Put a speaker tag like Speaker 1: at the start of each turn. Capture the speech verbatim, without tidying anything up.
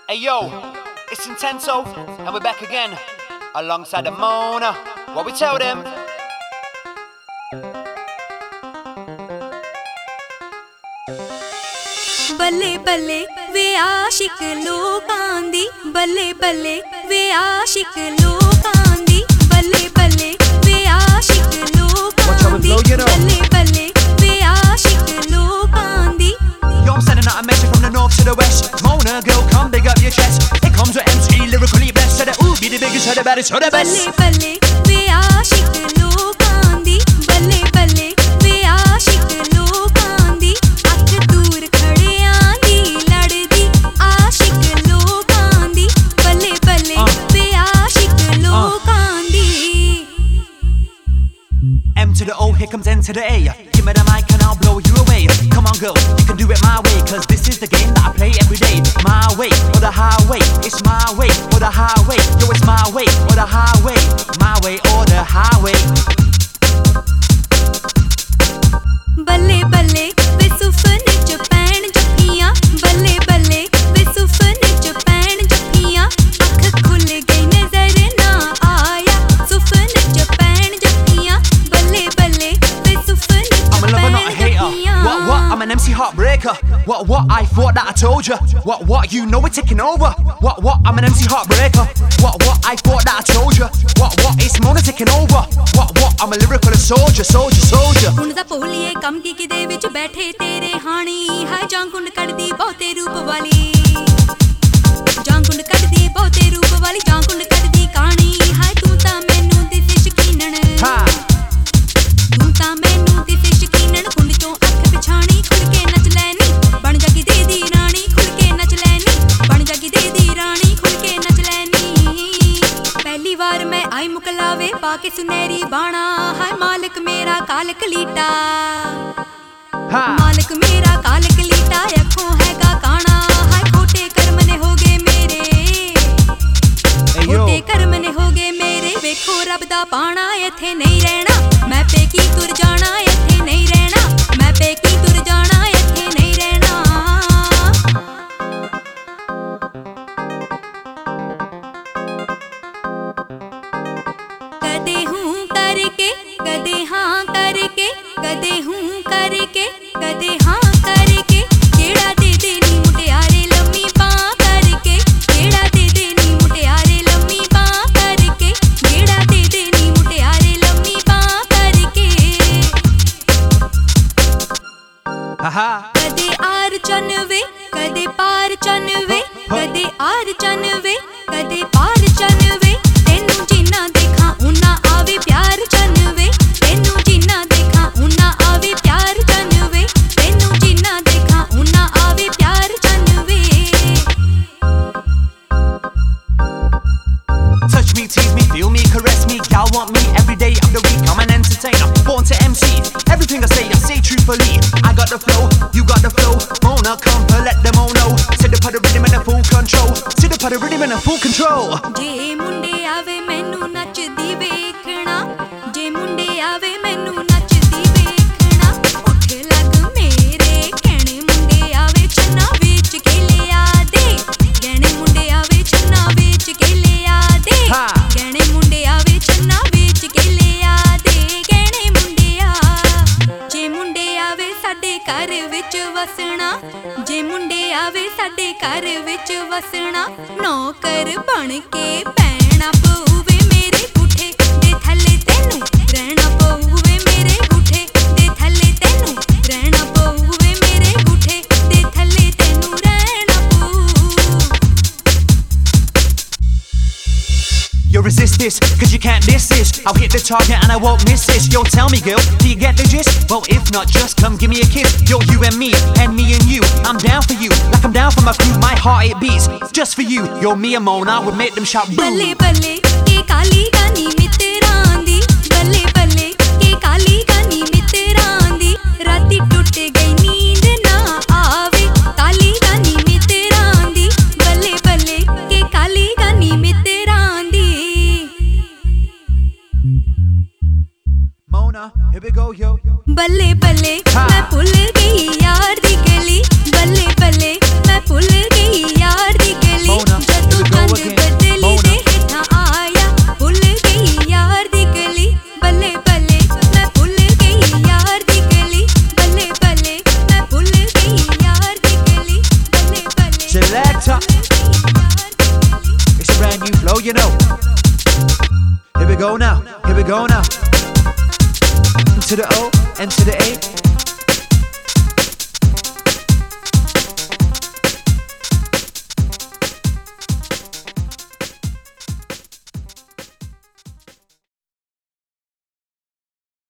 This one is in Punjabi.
Speaker 1: Hey yo, it's Intenso, and we're back again, alongside the Mona. What we tell them?
Speaker 2: ਬੱਲੇ ਬੱਲੇ ਵੇ ਆਸ਼ਿਕ ਲੋਕਾਂ ਦੀ, ਬੱਲੇ ਬੱਲੇ ਵੇ ਆਸ਼ਿਕ ਲੋਕਾਂ ਦੀ, ਬੱਲੇ ਬੱਲੇ ਵੇ ਆਸ਼ਿਕ ਲੋਕਾਂ ਦੀ, ਬੱਲੇ ਬੱਲੇ ਵੇ ਆਸ਼ਿਕ ਲੋਕਾਂ ਦੀ.
Speaker 1: Yo, I'm sending out a message from the north to the west. Mona, girl, come big up your chest. It comes with M C, lyrically blessed. So that ooh, be the biggest, so the baddest, so the best.
Speaker 2: ਬੱਲੇ ਬੱਲੇ ਵੇ ਆਸ਼ਿਕ ਲੋਕਾਂ ਦੀ, ਬੱਲੇ ਬੱਲੇ ਵੇ ਆਸ਼ਿਕ ਲੋਕਾਂ ਦੀ, ਅੱਖ ਦੂਰ ਖੜਿਆਂ ਦੀ ਲੜਦੀ ਆਸ਼ਿਕ ਲੋਕਾਂ ਦੀ, ਬੱਲੇ ਬੱਲੇ ਵੇ ਆਸ਼ਿਕ ਲੋਕਾਂ ਦੀ.
Speaker 1: M to the O, here comes N to the A. Give me the mic and I'll blow you away. Come on girl, you can do it my way, cause this is the game that I play every day. My way or the highway, it's my way or the highway. Yo, it's my way or the highway, my way or the highway.
Speaker 2: ਬੱਲੇ ਬੱਲੇ ਵੇ ਸੁਫਨੇ ਚ ਪੈਣ ਜੱਫੀਆਂ, ਬੱਲੇ ਬੱਲੇ ਵੇ ਸੁਫਨੇ ਚ ਪੈਣ ਜੱਫੀਆਂ, ਅੱਖ ਖੁੱਲ ਗਈ ਨਜ਼ਰ ਨਾ ਆਇਆ, ਸੁਫਨੇ ਚ ਪੈਣ ਜੱਫੀਆਂ, ਬੱਲੇ ਬੱਲੇ ਵੇ ਸੁਫਨੇ ਚ
Speaker 1: I'm a lover, not a hater.
Speaker 2: ਜੱਫੀਆਂ.
Speaker 1: What, what? I'm an M C heartbreaker. What, what? I thought that I told you. What, what? You know we're taking over. What, what? I'm an M C heartbreaker. What, what? I thought that I told you. What, what? It's Mona taking over. What, what? I'm a lyrical soldier, soldier, soldier.
Speaker 2: ਹੁਣ ਤਾਂ ਭੋਲੀਏ ਕੰਮ ਕੀ ਦੇ ਵਿੱਚ ਬੈਠੇ ਤੇਰੇ ਹਾਣੀ, ਹਾਏ ਜਾਂ ਕੁੰਡ ਕੱਢਦੀ ਬਹੁਤੇ ਰੂਪ ਵਾਲੀ, ਜਾਂ ਕੁੰਡ ਕੱਢਦੀ ਬਹੁਤੇ ਰੂਪ ਵਾਲੀ, ਜਾਂ ਕੁੰਡ ਕੱਢਦੀ ਕਹਾਣੀ, ਹਾਏ ਤੂੰ ਤਾਂ ਮੈਨੂੰ ਦਿਸੇ ਸ਼ਕੀਨਣ, ਤੂੰ ਤਾਂ ਮੈਨੂੰ ਦਿਸੇ ਸ਼ਕੀਨਣ, ਕੁੰਡ ਚੋਂ ਅੱਖ ਪਿਛਾਣੀ, ਖੁੱਲ ਕੇ ਨੱਚ ਲੈਨੀ, ਬਣ ਜਾਗੀ ਦੇ ਦੀ ਰਾਣੀ, ਖੁੱਲ ਕੇ ਨੱਚ ਲੈਨੀ, ਬਣ ਜਾਗੀ ਦੇ ਦੀ ਰਾਣੀ, ਖੁੱਲ ਕੇ ਨੱਚ ਲੈਨੀ. ਪਹਿਲੀ ਵਾਰ ਮੈਂ ਆਈ ਮੁਕਲਾਵੇ ਪਾ ਕੇ ਸੁਨਹਿਰੀ ਬਾਣਾ, ਹਾਏ ਮਾਲਕ ਮੇਰਾ ਕਾਲ ਕਲੀਟਾ, ਮਾਲਕ ਮੇਰਾ ਕਾਲ ਕਲੀਟਾ, ਅੱਖੋਂ ਹੈਗਾ ਕਾਣਾ, ਹਾਏ ਖੋਟੇ ਕਰਮ ਨੇ ਹੋ ਗਏ ਮੇਰੇ, ਖੋਟੇ ਕਰਮ ਨੇ ਹੋ ਗਏ ਮੇਰੇ, ਵੇਖੋ ਰੱਬ ਦਾ ਪਾਣਾ, ਇੱਥੇ ਨਹੀਂ ਰਹਿਣਾ ਮੈਂ ਪੇਕੀ ਤੁਰ ਜਾਣਾ, ਇੱਥੇ ਨਹੀਂ ਰਹਿਣਾ ਮੈਂ ਪੇਕੀ ਤੁਰ ਜਾਣਾ, ਇੱਥੇ ਨਹੀਂ ਰਹਿਣਾ. ਕਦੇ ਹੂੰ ਕਰਕੇ ਕਦੇ ਹਾਂ ਕਰਕੇ, ਕਦੇ ਹੂੰ ਕਰਕੇ ਕਦੇ ਹਾਂ ਕਰਕੇ, ਕਿਹੜਾ ਦੇ ਦੇ ਨੀ ਮੁਟਿਆਰੇ ਲੰਮੀ ਬਾਂਹ ਕਰਕੇ, ਕਿਹੜਾ ਦੇ ਦੇ ਨੀ ਮੁਟਿਆਰੇ ਲੰਮੀ ਬਾਂਹ ਕਰਕੇ, ਕਿਹੜਾ ਦੇ ਦੇ ਨੀ ਮੁਟਿਆਰੇ ਲੰਮੀ ਬਾਂਹ ਕਰਕੇ. ਕਦੇ ਆਰ ਚੰਨਵੇ ਕਦੇ ਪਾਰ ਚੰਨਵੇ, ਕਦੇ ਆਰ ਚੰਨਵੇ ਕਦੇ ਪਾਰ ਚੰਨਵੇ, ਤੈਨੂੰ ਜਿੰਨਾ ਦੇਖਾਂ ਉਨਾ ਆਵੇ ਪਿਆਰ ਚੰਨਵੇ, ਤੈਨੂੰ ਜਿੰਨਾ ਦੇਖਾਂ ਉਨਾ ਆਵੇ ਪਿਆਰ ਚੰਨਵੇ, ਤੈਨੂੰ ਜਿੰਨਾ ਦੇਖਾਂ ਉਨਾ ਆਵੇ ਪਿਆਰ ਚੰਨਵੇ.
Speaker 1: Touch me, tease me, feel me, caress me. Y'all want me every day of the week. I'm an entertainer, born to M C. Everything I say, I say truthfully. I got the flow, you got the flow. Mona, come and let them all know. Sit up at the rhythm in a full control. Sit up at the rhythm in a full control.
Speaker 2: ਜੇ ਮੁੰਡੇ ਆਵੇ ਮੈਨੂੰ ਨੱਚਦੀ ਵੇਖਣਾ, ਜੇ ਮੁੰਡੇ ਆਵੇ ਮੈਨੂੰ ਨੱਚਦੀ ਵੇਖਣਾ, ਉੱਠ ਲੱਗ ਮੇਰੇ ਕਹਿਣੇ, ਮੁੰਡੇ ਆਵੇ ਚੰਨਾ ਵੇਚ ਕੇ ਲਿਆ ਦੇ, ਗਹਿਣੇ ਮੁੰਡੇ ਆਵੇ ਚੰਨਾ ਵੇਚ ਕੇ ਲਿਆ ਦੇ, ਗਹਿਣੇ ਮੁੰਡੇ ਆਵੇ ਚੰਨਾ ਵੇਚ ਕੇ ਲਿਆ ਦੇ, ਗਹਿਣੇ ਮੁੰਡਿਆ. ਜੇ ਮੁੰਡੇ ਆਵੇ ਸਾਡੇ ਘਰ ਵਿੱਚ ਵਸਣਾ, ਜੇ ਮੁੰਡੇ ਆਵੇ ਸਾਡੇ ਘਰ ਵਿੱਚ ਵਸਣਾ, ਨੌਕਰ ਬਣ ਕੇ ਪੈਣਾ ਪਊਵੇ ਮੇਰੇ ਗੁੱਠੇ ਦੇ ਥੱਲੇ, ਤੈਨੂੰ ਰਹਿਣਾ ਪਊਵੇ ਮੇਰੇ ਗੁੱਠੇ ਦੇ ਥੱਲੇ, ਤੈਨੂੰ ਰਹਿਣਾ ਪਊਵੇ ਮੇਰੇ ਗੁੱਠੇ ਦੇ ਥੱਲੇ, ਤੈਨੂੰ ਰਹਿਣਾ ਪਊ.
Speaker 1: You resist this, cause you can't diss this. I'll hit the target and I won't miss this. Yo, tell me girl, do you get the gist? Well, if not, just come give me a kiss. Yo, you and me, and me and you, I'm down for you, like I'm down for my crew. My heart, it beats just for you. Yo, me and Mona would make them shout boo.
Speaker 2: ਬੱਲੇ ਬੱਲੇ ਕੇ ਕਾਲੀ ਗਾਨੀ ਮਿੱਤਰਾਂ ਦੀ, ਬੱਲੇ ਬੱਲੇ ਕੇ ਕਾਲੀ ਗਾਨੀ ਮਿੱਤਰਾਂ ਦੀ, ਰਾਤੀ ਟੁੱਟ ਗਈ ਨੀਂਦ ਨਾ ਆਵੇ, ਕਾਲੀ ਗਾਨੀ ਮਿੱਤਰਾਂ ਦੀ, ਬੱਲੇ ਬੱਲੇ ਕੇ ਕਾਲੀ ਗਾਨੀ ਮਿੱਤਰਾਂ ਦੀ.
Speaker 1: Mona, here we go, yo.
Speaker 2: ਬੱਲੇ ਬੱਲੇ ਮੈਂ ਭੁੱਲ ਗਈ ਯਾਰ ਦੀ ਗਲੀ, ਬੱਲੇ ਬੱਲੇ ਮੈਂ ਭੁੱਲ ਗਈ ਯਾਰ ਦੀ ਗਲੀ,
Speaker 1: you know. Here we go now, here we go now. To the O and to the A.